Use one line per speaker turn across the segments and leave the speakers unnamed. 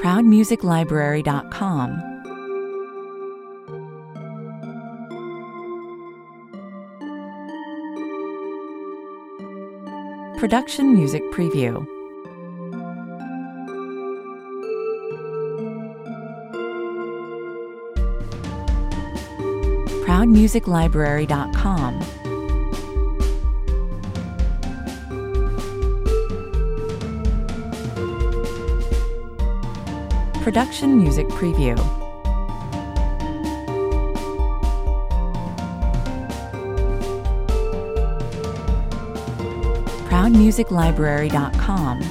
ProudMusicLibrary.com. Production Music Preview. ProudMusicLibrary.com. Production Music Preview. ProudMusicLibrary.com.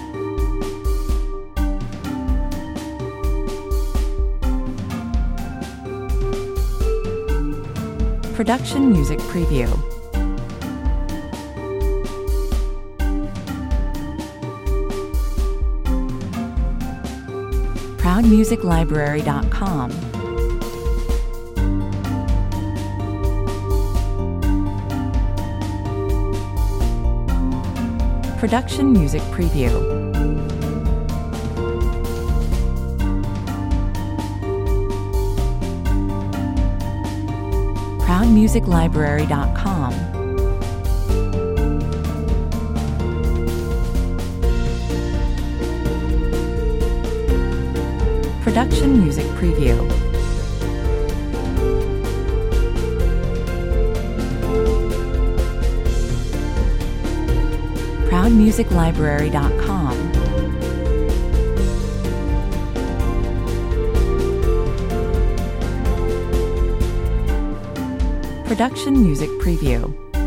Production Music Preview. ProudMusicLibrary.com. Production Music Preview. ProudMusicLibrary.com. Production Music Preview. ProudMusicLibrary.com. Production Music Preview.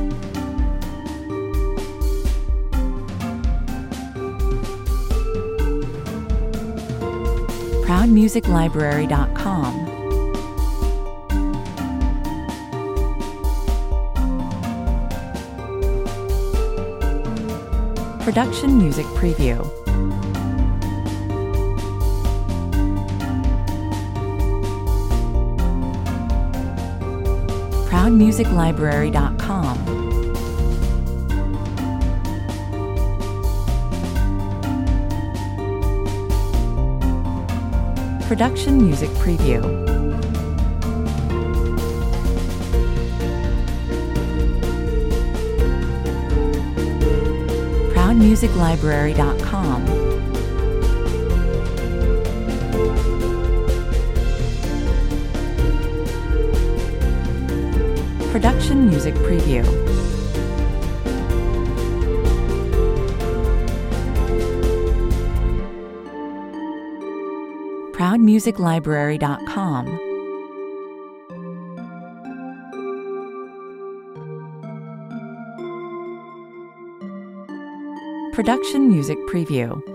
ProudMusicLibrary.com. Production Music Preview. ProudMusicLibrary.com. Production Music Preview. ProudMusicLibrary.com. Production Music Preview. ProudMusicLibrary.com. Production Music Preview.